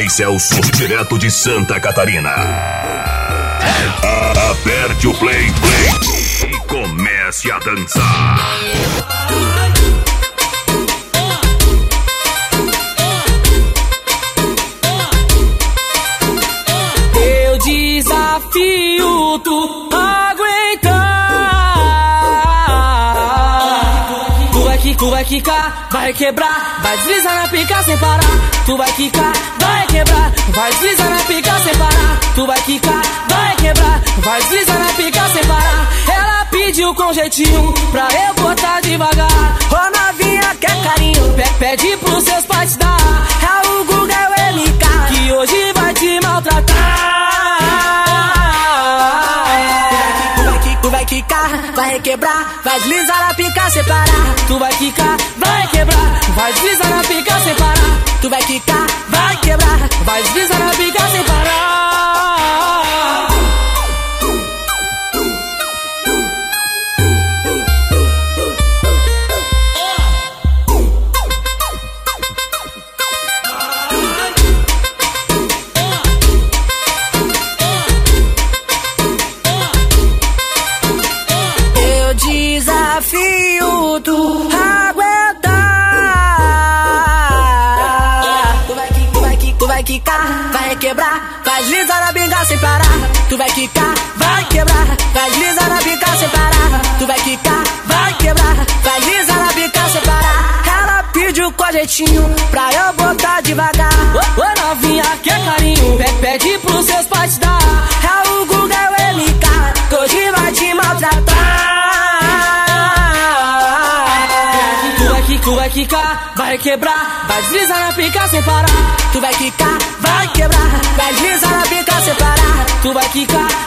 DJ Celso, direto de Santa Catarina. Aperte o play e comece a dançar. Eu desafio tu aguentar. Tu vai quicar, vai quebrar, vai deslizar na pica sem parar. Tu vai quicar, vai quebrar, vai deslizar na pica sem parar. Tu vai quicar, vai quebrar, vai deslizar na pica sem parar. Ela pediu com jeitinho pra eu botar devagar. Ô novinha quer carinho, pede pros seus pais te dar. É o Guga, é o MK, que hoje vai te maltratar. Tu vai quicar, vai quebrar, vai deslizar na pica sem parar. Tu vai quicar, vai quebrar, vai deslizar na pica sem parar. Tu vai quicar, vai quebrar, vai deslizar na pica sem parar. Eu desafio tu aguentar. Tu vai quicar, vai quebrar, vai deslizar na bica sem parar. Tu vai quicar, vai quebrar, vai deslizar na bica sem parar. Tu vai quicar, vai quebrar, vai deslizar na bica sem parar. Ela pediu com jeitinho pra eu botar devagar. Ô novinha quer carinho, pede pros seus pais te dar. É o Guga, é o MK, que hoje vai te maltratar. Tu vai quicar, vai quebrar, vai deslizar na pica sem parar. Tu vai quicar, vai quebrar, vai deslizar na pica sem parar. Tu vai quicar,